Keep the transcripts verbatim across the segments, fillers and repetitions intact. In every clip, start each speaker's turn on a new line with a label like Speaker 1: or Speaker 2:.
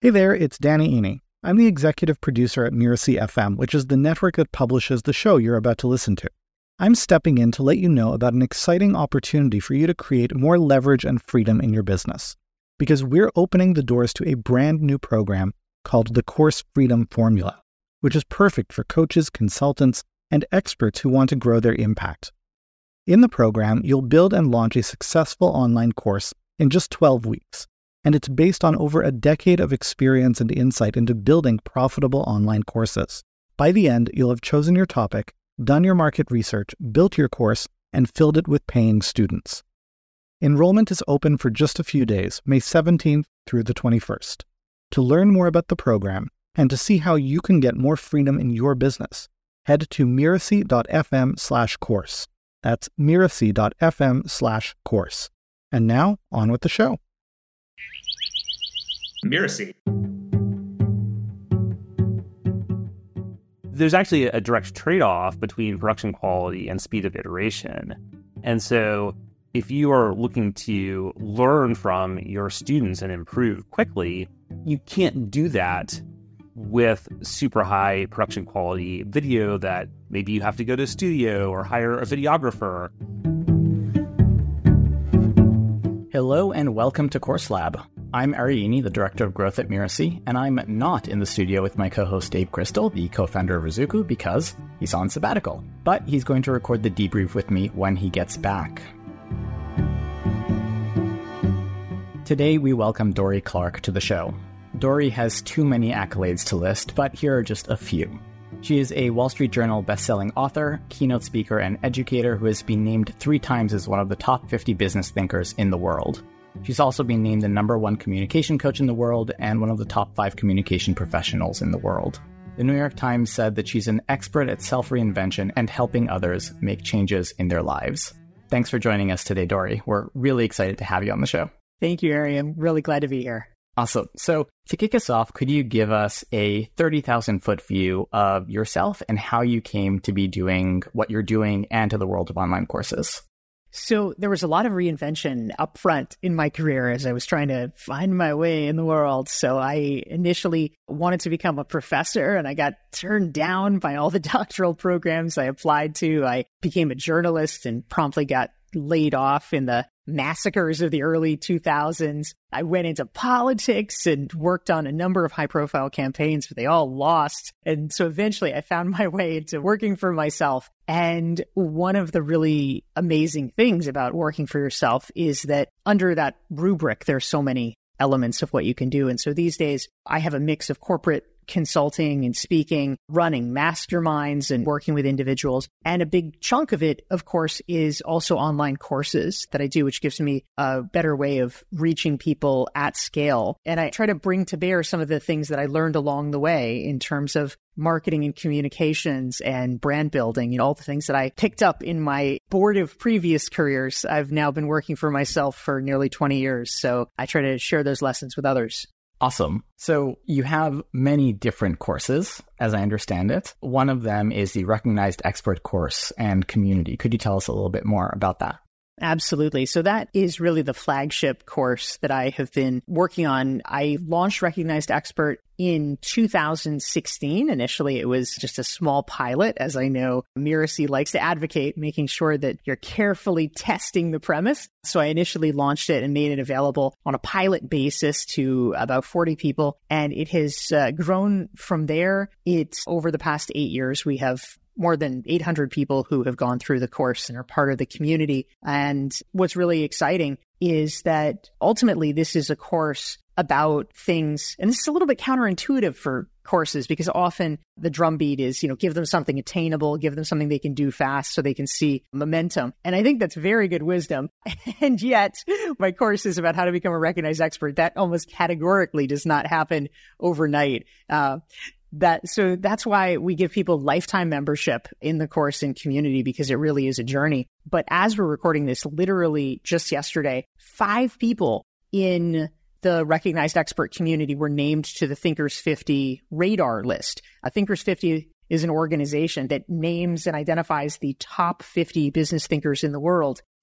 Speaker 1: Hey there, it's Danny Iny. I'm the executive producer at Mirasee F M, which is the network that publishes the show you're about to listen to. I'm stepping in to let you know about an exciting opportunity for you to create more leverage and freedom in your business. Because we're opening the doors to a brand new program called the Course Freedom Formula, which is perfect for coaches, consultants, and experts who want to grow their impact. In the program, you'll build and launch a successful online course in just twelve weeks, and it's based on over a decade of experience and insight into building profitable online courses. By the end, you'll have chosen your topic, done your market research, built your course, and filled it with paying students. Enrollment is open for just a few days, May seventeenth through the twenty-first. To learn more about the program and to see how you can get more freedom in your business, head to mirasee.fm slash course. That's mirasee.fm slash course. And now, on with the show.
Speaker 2: Mirasee.
Speaker 3: There's actually a direct trade-off between production quality and speed of iteration. And so if you are looking to learn from your students and improve quickly, you can't do that with super high production quality video that maybe you have to go to a studio or hire a videographer.
Speaker 4: Hello and welcome to Course Lab. I'm Ari Iny, the Director of Growth at Mirasee, and I'm not in the studio with my co-host Dave Crystal, the co-founder of Ruzuku, because he's on sabbatical. But he's going to record the debrief with me when he gets back. Today we welcome Dorie Clark to the show. Dorie has too many accolades to list, but here are just a few. She is a Wall Street Journal best-selling author, keynote speaker, and educator who has been named three times as one of the top fifty business thinkers in the world. She's also been named the number one communication coach in the world and one of the top five communication professionals in the world. The New York Times said that she's an expert at self-reinvention and helping others make changes in their lives. Thanks for joining us today, Dorie. We're really excited to have you on the show.
Speaker 5: Thank you, Ari. I'm really glad to be here.
Speaker 4: Awesome. So to kick us off, could you give us a thirty thousand foot view of yourself and how you came to be doing what you're doing and to the world of online courses?
Speaker 5: So there was a lot of reinvention up front in my career as I was trying to find my way in the world. So I initially wanted to become a professor and I got turned down by all the doctoral programs I applied to. I became a journalist and promptly got laid off in the massacres of the early two thousands. I went into politics and worked on a number of high-profile campaigns, but they all lost. And so eventually I found my way into working for myself. And one of the really amazing things about working for yourself is that under that rubric, there's so many elements of what you can do. And so these days, I have a mix of corporate consulting and speaking, running masterminds and working with individuals. And a big chunk of it, of course, is also online courses that I do, which gives me a better way of reaching people at scale. And I try to bring to bear some of the things that I learned along the way in terms of marketing and communications and brand building, you know, all the things that I picked up in my board of previous careers. I've now been working for myself for nearly twenty years. So I try to share those lessons with others.
Speaker 4: Awesome. So you have many different courses, as I understand it. One of them is the Recognized Expert course and community. Could you tell us a little bit more about that?
Speaker 5: Absolutely. So that is really the flagship course that I have been working on. I launched Recognized Expert in two thousand sixteen. Initially, it was just a small pilot. As I know, Mirasee likes to advocate making sure that you're carefully testing the premise. So I initially launched it and made it available on a pilot basis to about forty people. And it has uh, grown from there. It's over the past eight years, we have more than eight hundred people who have gone through the course and are part of the community. And what's really exciting is that ultimately this is a course about things, and this is a little bit counterintuitive for courses because often the drumbeat is, you know, give them something attainable, give them something they can do fast so they can see momentum. And I think that's very good wisdom. And yet my course is about how to become a recognized expert. That almost categorically does not happen overnight. Uh, That so that's why we give people lifetime membership in the course and community, because it really is a journey. But as we're recording this, literally just yesterday, five people in the Recognized Expert community were named to the Thinkers fifty radar list. A Thinkers fifty is an organization that names and identifies the top fifty business thinkers in the world.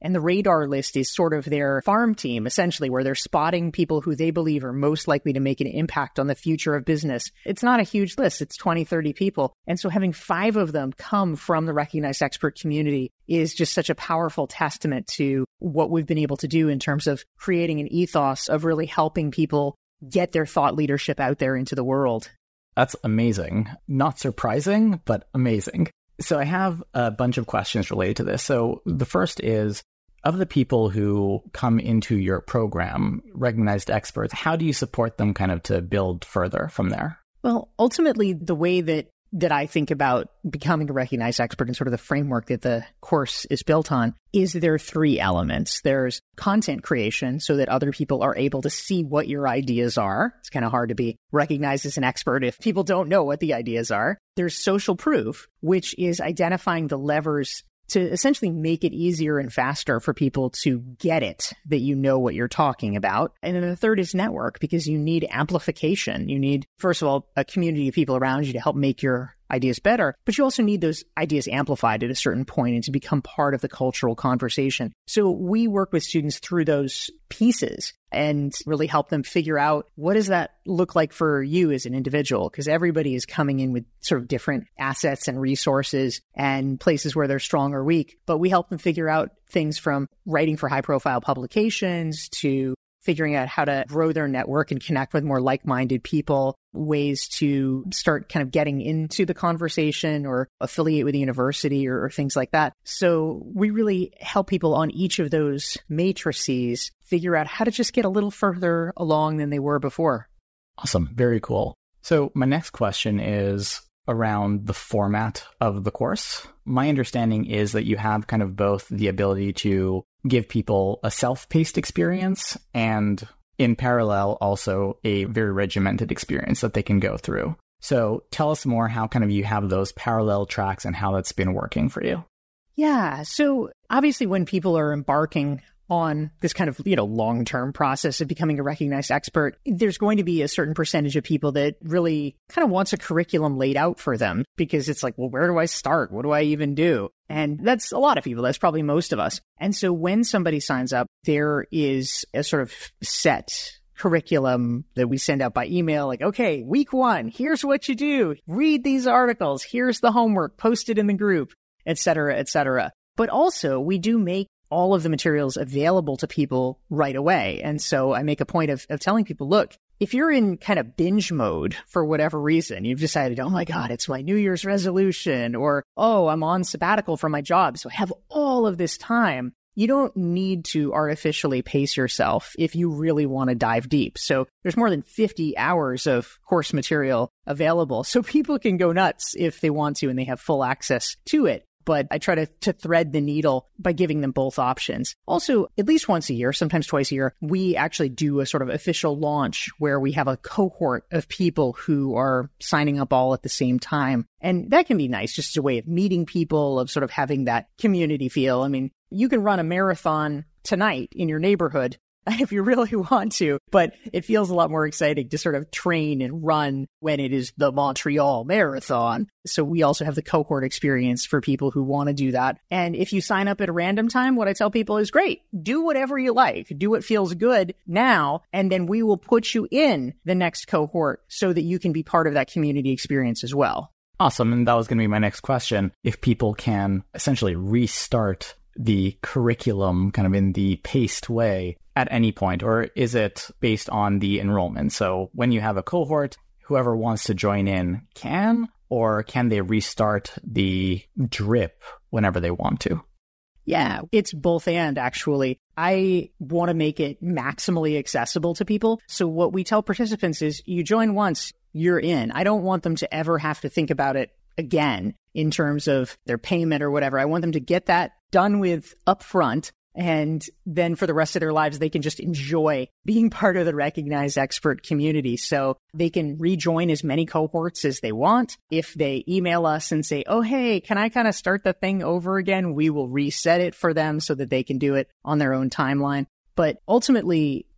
Speaker 5: And the radar list is sort of their farm team, essentially, where they're spotting people who they believe are most likely to make an impact on the future of business. It's not a huge list. It's twenty, thirty people. And so having five of them come from the Recognized Expert community is just such a powerful testament to what we've been able to do in terms of creating an ethos of really helping people get their thought leadership out there into the world.
Speaker 4: That's amazing. Not surprising, but amazing. So I have a bunch of questions related to this. So the first is, of the people who come into your program, Recognized Experts, how do you support them kind of to build further from there?
Speaker 5: Well, ultimately, the way that that I think about becoming a recognized expert and sort of the framework that the course is built on is there are three elements. There's content creation so that other people are able to see what your ideas are. It's kind of hard to be recognized as an expert if people don't know what the ideas are. There's social proof, which is identifying the levers to essentially make it easier and faster for people to get it, that you know what you're talking about. And then the third is network, because you need amplification. You need, first of all, a community of people around you to help make your ideas better, but you also need those ideas amplified at a certain point and to become part of the cultural conversation. So we work with students through those pieces and really help them figure out, what does that look like for you as an individual? Because everybody is coming in with sort of different assets and resources and places where they're strong or weak. But we help them figure out things from writing for high profile publications to figuring out how to grow their network and connect with more like-minded people, ways to start kind of getting into the conversation or affiliate with a university or, or things like that. So we really help people on each of those matrices figure out how to just get a little further along than they were before.
Speaker 4: Awesome. Very cool. So my next question is around the format of the course. My understanding is that you have kind of both the ability to give people a self-paced experience and in parallel also a very regimented experience that they can go through. So tell us more how kind of you have those parallel tracks and how that's been working for you.
Speaker 5: Yeah. So obviously when people are embarking on this kind of, you know, long-term process of becoming a recognized expert, there's going to be a certain percentage of people that really kind of wants a curriculum laid out for them because it's like, well, where do I start? What do I even do? And that's a lot of people. That's probably most of us. And so when somebody signs up, there is a sort of set curriculum that we send out by email, like, okay, week one, here's what you do. Read these articles. Here's the homework. Post it in the group, et cetera, et cetera. But also we do make all of the materials available to people right away. And so I make a point of, of telling people, look, if you're in kind of binge mode for whatever reason, you've decided, oh my God, it's my New Year's resolution, or, oh, I'm on sabbatical from my job, so I have all of this time. You don't need to artificially pace yourself if you really want to dive deep. So there's more than fifty hours of course material available. So people can go nuts if they want to and they have full access to it. But I try to, to thread the needle by giving them both options. Also, at least once a year, sometimes twice a year, we actually do a sort of official launch where we have a cohort of people who are signing up all at the same time. And that can be nice, just as a way of meeting people, of sort of having that community feel. I mean, you can run a marathon tonight in your neighborhood if you really want to, but it feels a lot more exciting to sort of train and run when it is the Montreal Marathon. So we also have the cohort experience for people who want to do that. And if you sign up at a random time, what I tell people is, great, do whatever you like, do what feels good now, and then we will put you in the next cohort so that you can be part of that community experience as well.
Speaker 4: Awesome. And that was going to be my next question. If people can essentially restart the curriculum kind of in the paced way at any point, or is it based on the enrollment? So when you have a cohort, whoever wants to join in can, or can they restart the drip whenever they want to?
Speaker 5: Yeah, it's both and, actually. I want to make it maximally accessible to people. So what we tell participants is, you join once, you're in. I don't want them to ever have to think about it again in terms of their payment or whatever. I want them to get that done with upfront. And then for the rest of their lives, they can just enjoy being part of the recognized expert community. So they can rejoin as many cohorts as they want. If they email us and say, oh, hey, can I kind of start the thing over again? We will reset it for them so that they can do it on their own timeline. But ultimately,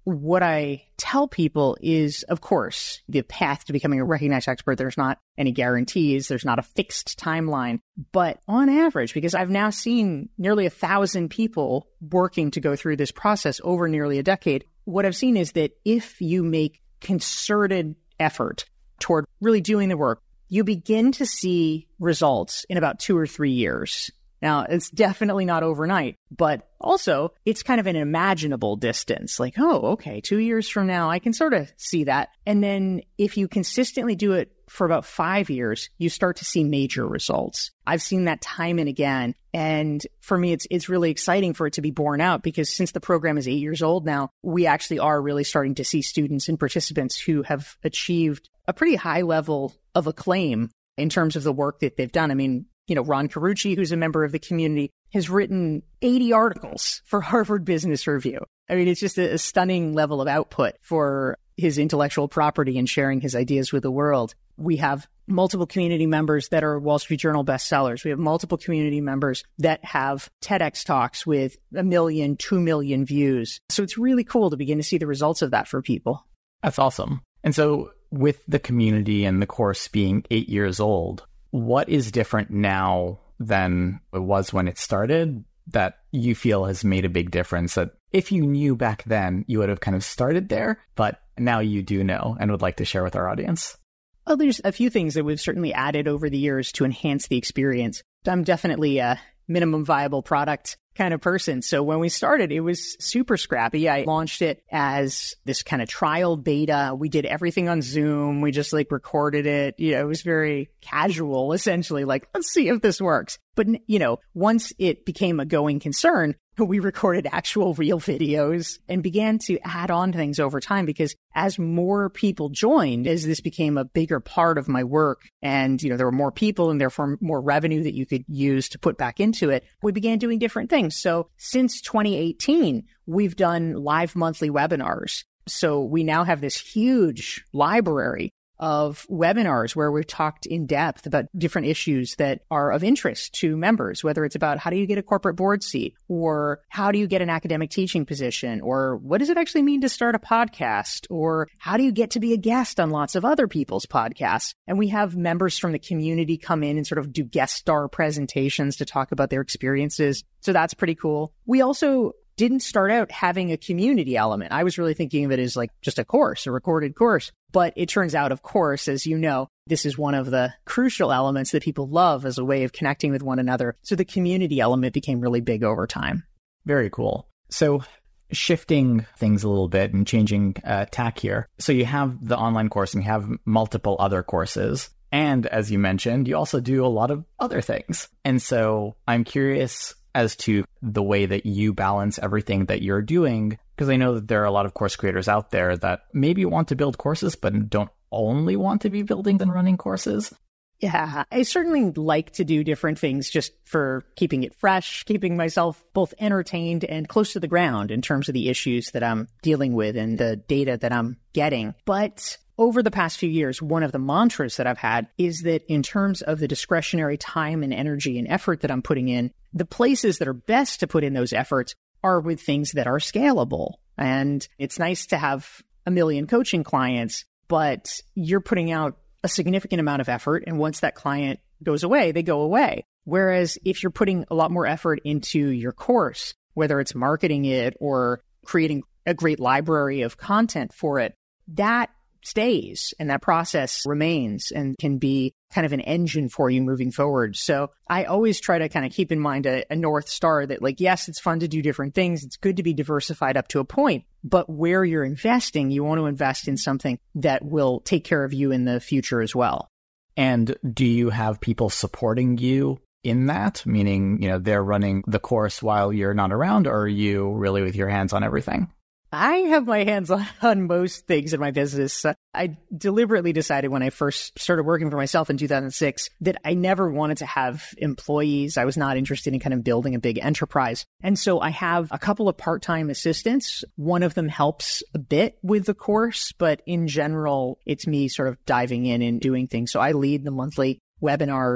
Speaker 5: what I tell people is, of course, the path to becoming a recognized expert, there's not any guarantees. There's not a fixed timeline. But on average, because I've now seen nearly a thousand people working to go through this process over nearly a decade, what I've seen is that if you make concerted effort toward really doing the work, you begin to see results in about two or three years. Now, it's definitely not overnight, but also it's kind of an imaginable distance. Like, oh, okay, two years from now, I can sort of see that. And then if you consistently do it for about five years, you start to see major results. I've seen that time and again. And for me, it's it's really exciting for it to be borne out, because since the program is eight years old now, we actually are really starting to see students and participants who have achieved a pretty high level of acclaim in terms of the work that they've done. I mean, you know, Ron Carucci, who's a member of the community, has written eighty articles for Harvard Business Review. I mean, it's just a, a stunning level of output for his intellectual property and sharing his ideas with the world. We have multiple community members that are Wall Street Journal bestsellers. We have multiple community members that have TEDx talks with a million, two million views. So it's really cool to begin to see the results of that for people.
Speaker 4: That's awesome. And so with the community and the course being eight years old, what is different now than it was when it started that you feel has made a big difference, that if you knew back then, you would have kind of started there, but now you do know and would like to share with our audience?
Speaker 5: Well, there's a few things that we've certainly added over the years to enhance the experience. I'm definitely a minimum viable product kind of person. So when we started, it was super scrappy. I launched it as this kind of trial beta. We did everything on Zoom. We just like recorded it. You know, it was very casual, essentially, like, let's see if this works. But, you know, once it became a going concern, we recorded actual real videos and began to add on things over time, because as more people joined, as this became a bigger part of my work and, you know, there were more people and therefore more revenue that you could use to put back into it, we began doing different things. So since twenty eighteen, we've done live monthly webinars. So we now have this huge library of webinars where we've talked in depth about different issues that are of interest to members, whether it's about how do you get a corporate board seat, or how do you get an academic teaching position, or what does it actually mean to start a podcast, or how do you get to be a guest on lots of other people's podcasts. And we have members from the community come in and sort of do guest star presentations to talk about their experiences. So that's pretty cool. We also didn't start out having a community element. I was really thinking of it as like just a course, a recorded course. But it turns out, of course, as you know, this is one of the crucial elements that people love as a way of connecting with one another. So the community element became really big over time.
Speaker 4: Very cool. So shifting things a little bit and changing uh, tack here. So you have the online course and you have multiple other courses. And as you mentioned, you also do a lot of other things. And so I'm curious as to the way that you balance everything that you're doing, because I know that there are a lot of course creators out there that maybe want to build courses, but don't only want to be building and running courses.
Speaker 5: Yeah, I certainly like to do different things just for keeping it fresh, keeping myself both entertained and close to the ground in terms of the issues that I'm dealing with and the data that I'm getting. But over the past few years, one of the mantras that I've had is that in terms of the discretionary time and energy and effort that I'm putting in, the places that are best to put in those efforts are with things that are scalable. And it's nice to have a million coaching clients, but you're putting out a significant amount of effort. And once that client goes away, they go away. Whereas if you're putting a lot more effort into your course, whether it's marketing it or creating a great library of content for it, that stays and that process remains and can be kind of an engine for you moving forward. So I always try to kind of keep in mind a, a North Star that, like, yes, it's fun to do different things. It's good to be diversified up to a point, but where you're investing, you want to invest in something that will take care of you in the future as well.
Speaker 4: And do you have people supporting you in that? Meaning, you know, they're running the course while you're not around, or are you really with your hands on everything?
Speaker 5: I have my hands on, on most things in my business. Uh, I deliberately decided when I first started working for myself in two thousand six that I never wanted to have employees. I was not interested in kind of building a big enterprise. And so I have a couple of part-time assistants. One of them helps a bit with the course, but in general, it's me sort of diving in and doing things. So I lead the monthly webinars.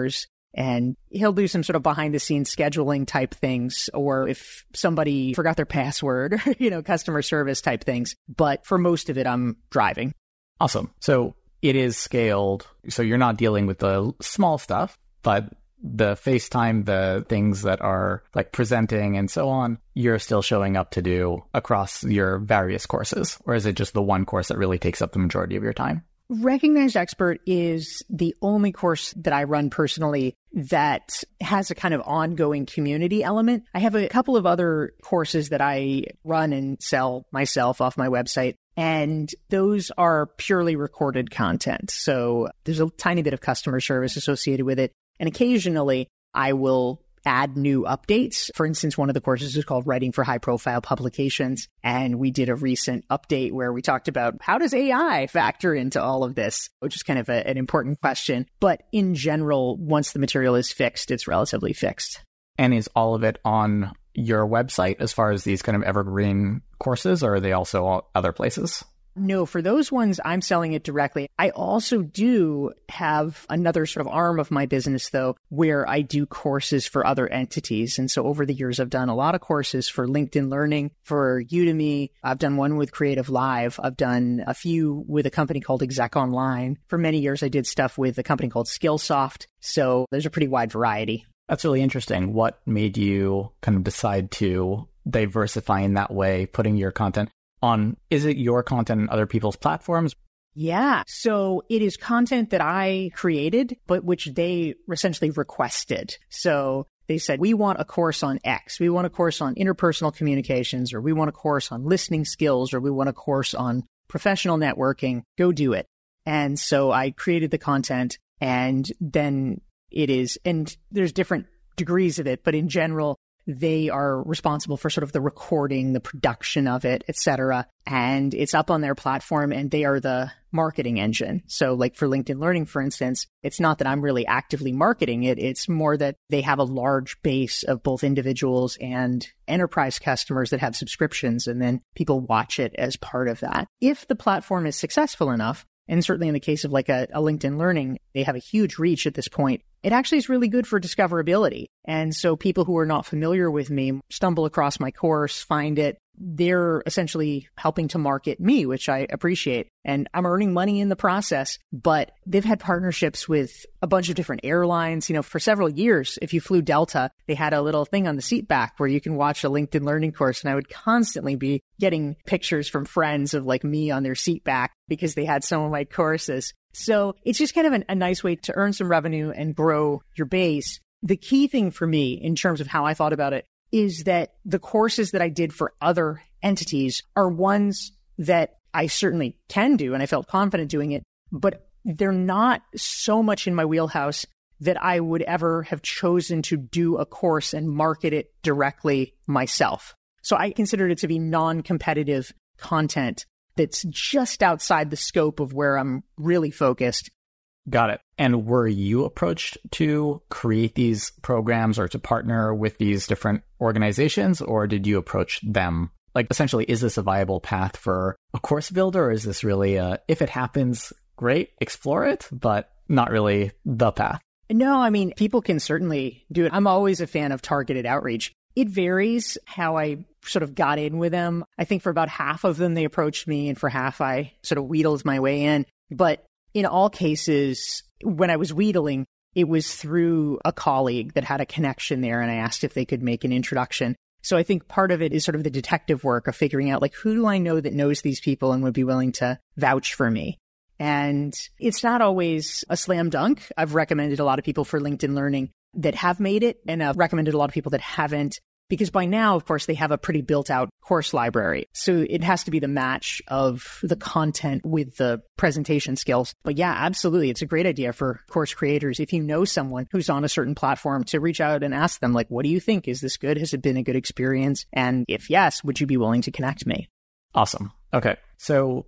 Speaker 5: And he'll do some sort of behind the scenes scheduling type things, or if somebody forgot their password, you know, customer service type things. But for most of it, I'm driving.
Speaker 4: Awesome. So it is scaled. So you're not dealing with the small stuff, but the FaceTime, the things that are like presenting and so on, you're still showing up to do across your various courses? Or is it just the one course that really takes up the majority of your time?
Speaker 5: Recognized Expert is the only course that I run personally that has a kind of ongoing community element. I have a couple of other courses that I run and sell myself off my website, and those are purely recorded content. So there's a tiny bit of customer service associated with it. And occasionally I will add new updates. For instance, one of the courses is called Writing for High Profile Publications. And we did a recent update where we talked about how does A I factor into all of this, which is kind of a, an important question. But in general, once the material is fixed, it's relatively fixed.
Speaker 4: And is all of it on your website as far as these kind of evergreen courses, or are they also all other places?
Speaker 5: No, for those ones, I'm selling it directly. I also do have another sort of arm of my business, though, where I do courses for other entities. And so over the years, I've done a lot of courses for LinkedIn Learning, for Udemy. I've done one with Creative Live. I've done a few with a company called Exec Online. For many years, I did stuff with a company called Skillsoft. So there's a pretty wide variety.
Speaker 4: That's really interesting. What made you kind of decide to diversify in that way, putting your content on, is it your content on other people's platforms?
Speaker 5: Yeah. So it is content that I created, but which they essentially requested. So they said, we want a course on X. We want a course on interpersonal communications, or we want a course on listening skills, or we want a course on professional networking. Go do it. And so I created the content, and then it is, and there's different degrees of it, but in general, they are responsible for sort of the recording, the production of it, et cetera. And it's up on their platform, and they are the marketing engine. So like for LinkedIn Learning, for instance, it's not that I'm really actively marketing it. It's more that they have a large base of both individuals and enterprise customers that have subscriptions, and then people watch it as part of that. If the platform is successful enough, and certainly in the case of like a, a LinkedIn Learning, they have a huge reach at this point. It actually is really good for discoverability. And so people who are not familiar with me stumble across my course, find it. They're essentially helping to market me, which I appreciate. And I'm earning money in the process, but they've had partnerships with a bunch of different airlines. You know, for several years, if you flew Delta, they had a little thing on the seat back where you can watch a LinkedIn Learning course. And I would constantly be getting pictures from friends of like me on their seat back because they had some of my courses. So it's just kind of an, a nice way to earn some revenue and grow your base. The key thing for me in terms of how I thought about it is that the courses that I did for other entities are ones that I certainly can do, and I felt confident doing it, but they're not so much in my wheelhouse that I would ever have chosen to do a course and market it directly myself. So I considered it to be non-competitive content that's just outside the scope of where I'm really focused.
Speaker 4: Got it. And were you approached to create these programs or to partner with these different organizations, or did you approach them? Like, essentially, is this a viable path for a course builder, or is this really a, if it happens, great, explore it, but not really the path?
Speaker 5: No, I mean, people can certainly do it. I'm always a fan of targeted outreach. It varies how I sort of got in with them. I think for about half of them, they approached me, and for half, I sort of wheedled my way in. But in all cases, when I was wheedling, it was through a colleague that had a connection there, and I asked if they could make an introduction. So I think part of it is sort of the detective work of figuring out, like, who do I know that knows these people and would be willing to vouch for me? And it's not always a slam dunk. I've recommended a lot of people for LinkedIn Learning that have made it, and I've recommended a lot of people that haven't, because by now, of course, they have a pretty built out course library. So it has to be the match of the content with the presentation skills. But yeah, absolutely. It's a great idea for course creators. If you know someone who's on a certain platform, to reach out and ask them, like, what do you think? Is this good? Has it been a good experience? And if yes, would you be willing to connect me?
Speaker 4: Awesome. Okay. So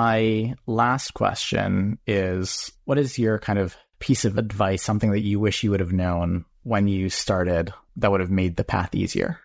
Speaker 4: my last question is, what is your kind of piece of advice, something that you wish you would have known when you started that would have made the path easier?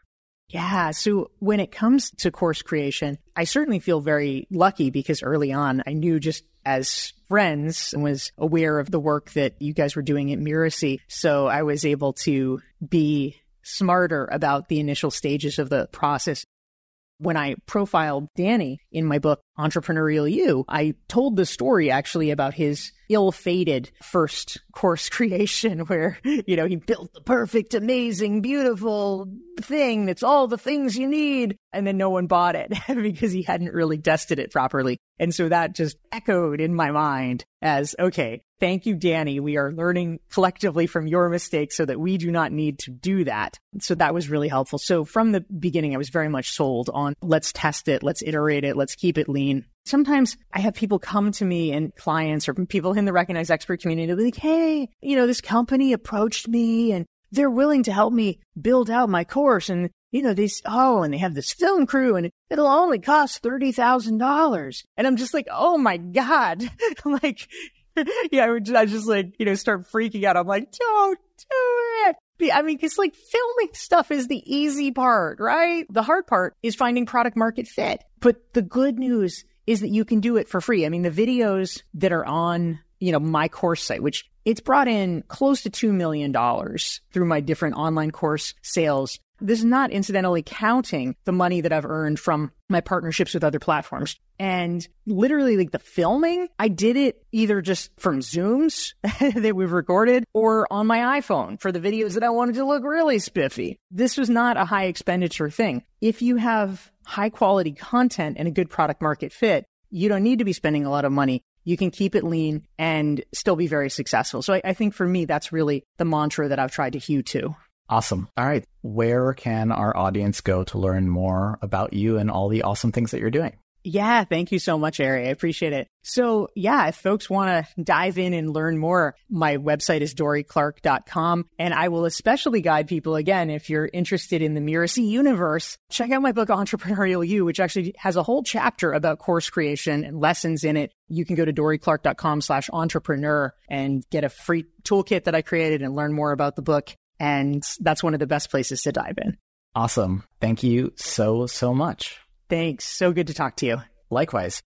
Speaker 5: Yeah. So when it comes to course creation, I certainly feel very lucky because early on I knew just as friends and was aware of the work that you guys were doing at Mirasee. So I was able to be smarter about the initial stages of the process. When I profiled Danny in my book, Entrepreneurial You, I told the story actually about his ill-fated first course creation where, you know, he built the perfect, amazing, beautiful thing that's all the things you need. And then no one bought it because he hadn't really tested it properly. And so that just echoed in my mind as, okay, thank you, Danny. We are learning collectively from your mistakes so that we do not need to do that. So that was really helpful. So from the beginning, I was very much sold on let's test it, let's iterate it, let's keep it lean. Sometimes I have people come to me and clients or people in the Recognized Expert community like, hey, you know, this company approached me and they're willing to help me build out my course. And, you know, they, oh, and they have this film crew and it'll only cost thirty thousand dollars. And I'm just like, oh my God. I'm like, yeah, I would I just like, you know, start freaking out. I'm like, don't do it. I mean, because like filming stuff is the easy part, right? The hard part is finding product market fit. But the good news is that you can do it for free. I mean, the videos that are on, you know, my course site, which it's brought in close to two million dollars through my different online course sales. This is not incidentally counting the money that I've earned from my partnerships with other platforms. And literally like the filming, I did it either just from Zooms that we've recorded or on my iPhone for the videos that I wanted to look really spiffy. This was not a high expenditure thing. If you have high quality content and a good product market fit, you don't need to be spending a lot of money. You can keep it lean and still be very successful. So I, I think for me, that's really the mantra that I've tried to hew to.
Speaker 4: Awesome. All right. Where can our audience go to learn more about you and all the awesome things that you're doing?
Speaker 5: Yeah, thank you so much, Ari. I appreciate it. So yeah, if folks want to dive in and learn more, my website is dory clark dot com. And I will especially guide people, again, if you're interested in the Mirasee universe, check out my book, Entrepreneurial You, which actually has a whole chapter about course creation and lessons in it. You can go to dory clark dot com slash entrepreneur and get a free toolkit that I created and learn more about the book. And that's one of the best places to dive in.
Speaker 4: Awesome. Thank you so, so much.
Speaker 5: Thanks. So good to talk to you.
Speaker 4: Likewise.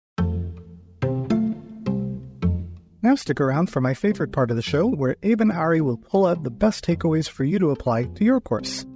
Speaker 1: Now stick around for my favorite part of the show, where Abe and Ari will pull out the best takeaways for you to apply to your course.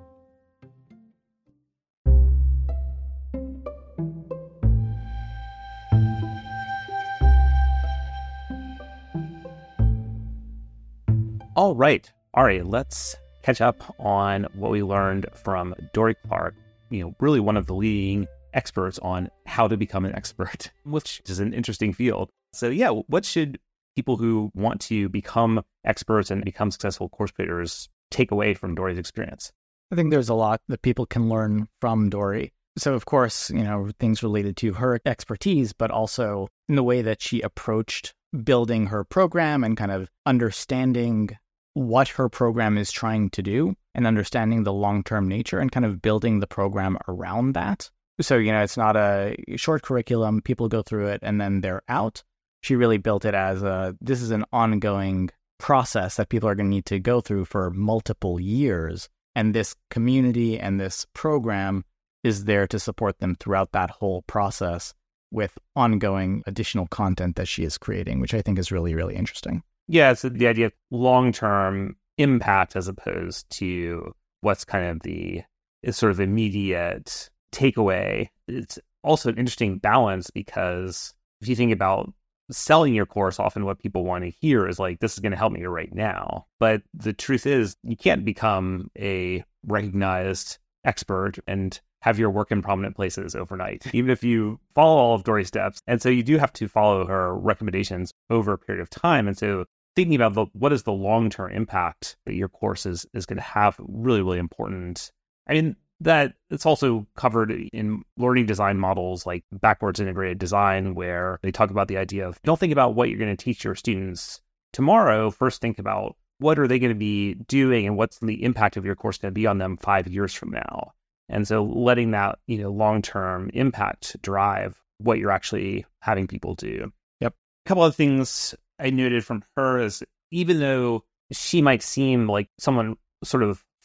Speaker 3: All right. Ari, let's catch up on what we learned from Dory Clark, you know, really one of the leading experts on how to become an expert, which is an interesting field. So yeah, what should people who want to become experts and become successful course creators take away from Dory's experience?
Speaker 4: I think there's a lot that people can learn from Dory. So of course, you know, things related to her expertise, but also in the way that she approached building her program and kind of understanding what her program is trying to do and understanding the long-term nature and kind of building the program around that. So, you know, it's not a short curriculum. People go through it and then they're out. She really built it as a, this is an ongoing process that people are going to need to go through for multiple years. And this community and this program is there to support them throughout that whole process with ongoing additional content that she is creating, which I think is really, really interesting.
Speaker 3: Yeah, it's the idea of long-term impact as opposed to what's kind of the sort of immediate takeaway. It's also an interesting balance because if you think about selling your course, often what people want to hear is like, this is going to help me right now. But the truth is, you can't become a recognized expert and have your work in prominent places overnight, even if you follow all of Dory's steps. And so you do have to follow her recommendations over a period of time. And so thinking about the, what is the long-term impact that your course is, is going to have, really, really important. I mean, that it's also covered in learning design models like backwards integrated design, where they talk about the idea of don't think about what you're going to teach your students tomorrow. First, think about what are they going to be doing and what's the impact of your course going to be on them five years from now. And so letting that, you know, long-term impact drive what you're actually having people do.
Speaker 4: Yep.
Speaker 3: A couple of things I noted from her is even though she might seem like someone sort of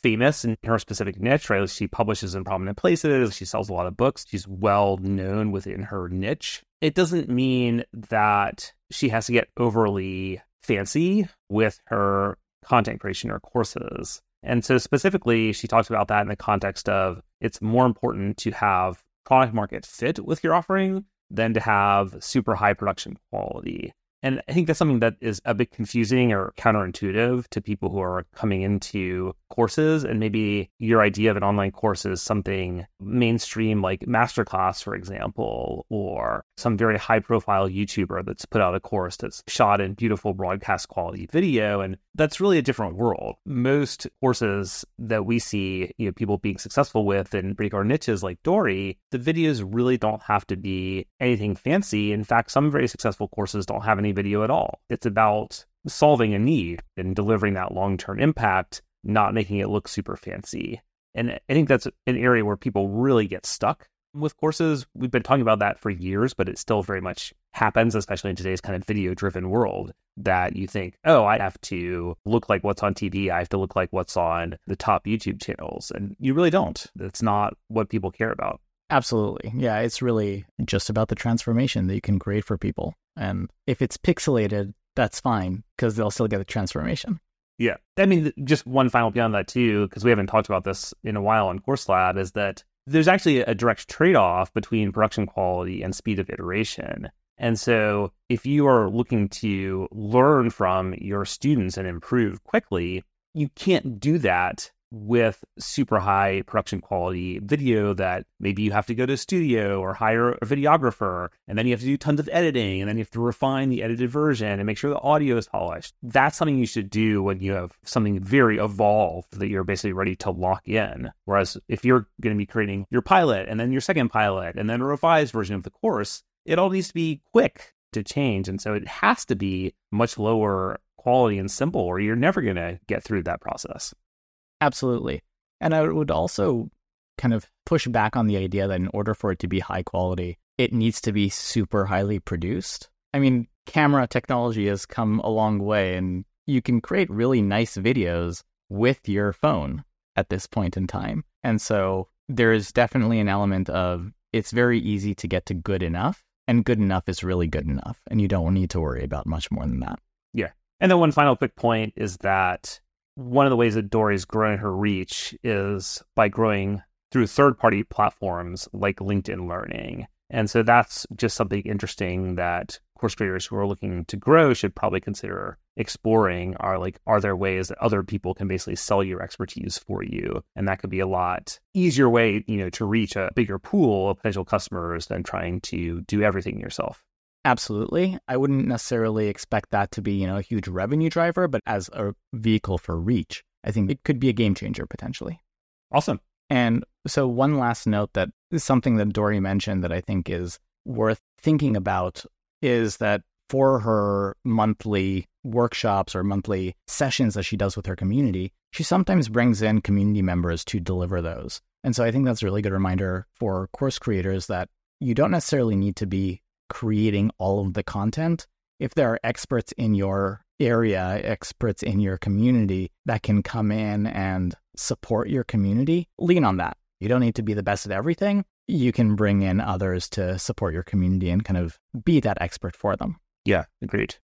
Speaker 3: famous in her specific niche, right? She publishes in prominent places. She sells a lot of books. She's well known within her niche. It doesn't mean that she has to get overly fancy with her content creation or courses. And so specifically, she talks about that in the context of it's more important to have product market fit with your offering than to have super high production quality. And I think that's something that is a bit confusing or counterintuitive to people who are coming into courses. And maybe your idea of an online course is something mainstream like Masterclass, for example, or some very high profile YouTuber that's put out a course that's shot in beautiful broadcast quality video. And that's really a different world. Most courses that we see, you know, people being successful with in particular niches like Dory, the videos really don't have to be anything fancy. In fact, some very successful courses don't have any video at all. It's about solving a need and delivering that long-term impact, not making it look super fancy. And I think that's an area where people really get stuck with courses. We've been talking about that for years, but it still very much happens, especially in today's kind of video-driven world, that you think, oh, I have to look like what's on T V. I have to look like what's on the top YouTube channels. And you really don't. That's not what people care about.
Speaker 4: Absolutely. Yeah, it's really just about the transformation that you can create for people. And if it's pixelated, that's fine because they'll still get the transformation.
Speaker 3: Yeah. I mean, just one final beyond that too, because we haven't talked about this in a while on Course Lab, is that there's actually a direct trade-off between production quality and speed of iteration. And so if you are looking to learn from your students and improve quickly, you can't do that with super high production quality video that maybe you have to go to a studio or hire a videographer, and then you have to do tons of editing, and then you have to refine the edited version and make sure the audio is polished. That's something you should do when you have something very evolved that you're basically ready to lock in. Whereas if you're going to be creating your pilot and then your second pilot and then a revised version of the course, it all needs to be quick to change. And so it has to be much lower quality and simple, or you're never going to get through that process.
Speaker 4: Absolutely. And I would also kind of push back on the idea that in order for it to be high quality, it needs to be super highly produced. I mean, camera technology has come a long way, and you can create really nice videos with your phone at this point in time. And so there is definitely an element of it's very easy to get to good enough, and good enough is really good enough. And you don't need to worry about much more than that.
Speaker 3: Yeah. And then one final quick point is that one of the ways that Dory's growing her reach is by growing through third-party platforms like LinkedIn Learning. And so that's just something interesting that course creators who are looking to grow should probably consider exploring. Are like, are there ways that other people can basically sell your expertise for you? And that could be a lot easier way, you know, to reach a bigger pool of potential customers than trying to do everything yourself.
Speaker 4: Absolutely. I wouldn't necessarily expect that to be, you know, a huge revenue driver, but as a vehicle for reach, I think it could be a game changer potentially.
Speaker 3: Awesome.
Speaker 4: And so one last note that is something that Dory mentioned that I think is worth thinking about is that for her monthly workshops or monthly sessions that she does with her community, she sometimes brings in community members to deliver those. And so I think that's a really good reminder for course creators that you don't necessarily need to be creating all of the content. If there are experts in your area, experts in your community that can come in and support your community, lean on that. You don't need to be the best at everything. You can bring in others to support your community and kind of be that expert for them.
Speaker 3: Yeah, agreed.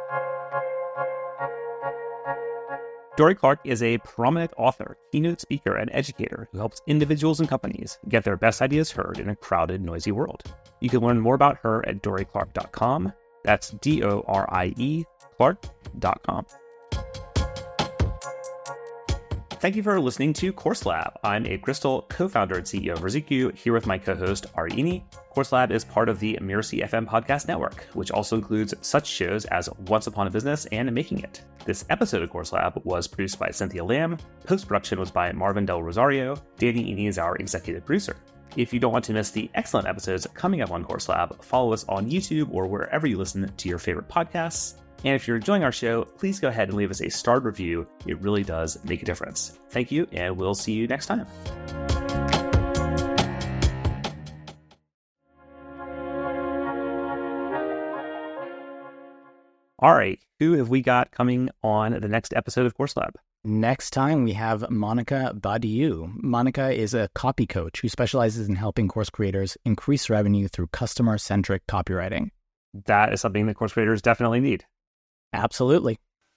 Speaker 3: Dory Clark is a prominent author, keynote speaker, and educator who helps individuals and companies get their best ideas heard in a crowded, noisy world. You can learn more about her at dory clark dot com. That's D O R I E Clark dot com. Thank you for listening to Course Lab. I'm Abe Crystal, co-founder and C E O of Ruzuku, here with my co-host Ari Iny. Course Lab is part of the Mirasee F M podcast network, which also includes such shows as Once Upon a Business and Making It. This episode of Course Lab was produced by Cynthia Lamb. Post-production was by Marvin Del Rosario. Danny Iny is our executive producer. If you don't want to miss the excellent episodes coming up on Course Lab, follow us on YouTube or wherever you listen to your favorite podcasts. And if you're enjoying our show, please go ahead and leave us a starred review. It really does make a difference. Thank you, and we'll see you next time. All right, who have we got coming on the next episode of Course Lab?
Speaker 4: Next time, we have Monica Badiou. Monica is a copy coach who specializes in helping course creators increase revenue through customer-centric copywriting.
Speaker 3: That is something that course creators definitely need.
Speaker 4: Absolutely.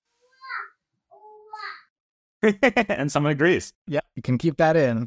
Speaker 3: And someone agrees.
Speaker 4: Yeah, you can keep that in.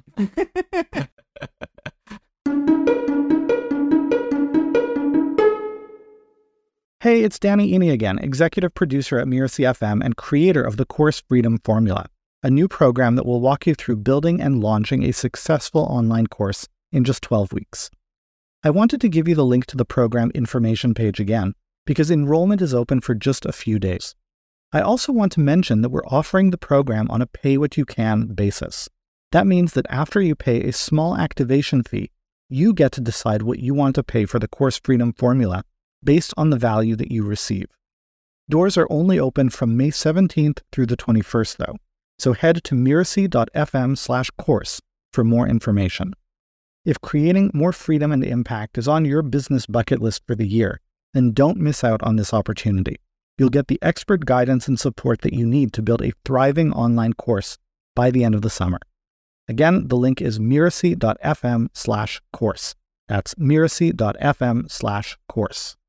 Speaker 1: Hey, it's Danny Iny again, executive producer at Mirasee F M and creator of the Course Freedom Formula, a new program that will walk you through building and launching a successful online course in just twelve weeks. I wanted to give you the link to the program information page again, because enrollment is open for just a few days. I also want to mention that we're offering the program on a pay-what-you-can basis. That means that after you pay a small activation fee, you get to decide what you want to pay for the Course Freedom Formula based on the value that you receive. Doors are only open from May seventeenth through the twenty-first, though, so head to mirasee.fm slash course for more information. If creating more freedom and impact is on your business bucket list for the year, then don't miss out on this opportunity. You'll get the expert guidance and support that you need to build a thriving online course by the end of the summer. Again, the link is mirasee.fm slash course. That's mirasee.fm slash course.